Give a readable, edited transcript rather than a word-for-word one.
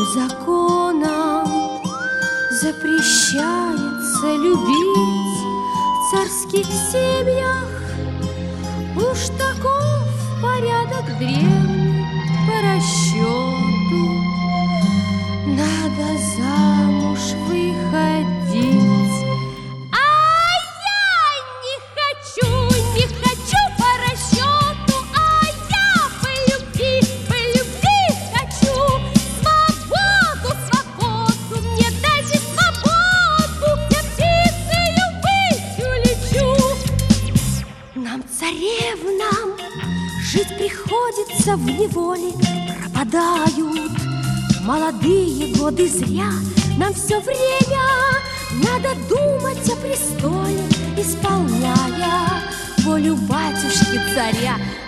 законом запрещается любить в царских семьях. Уж таков порядок древний по расчету. Надо замуж выходить. А я не хочу по расчету. А я по любви хочу. Свободу, мне дайте свободу. Я птицею быть улечу. Нам, царевнам, жить приходится в неволе. Пропадают молодые годы зря. Нам все время надо думать о престоле, исполняя волю батюшки царя.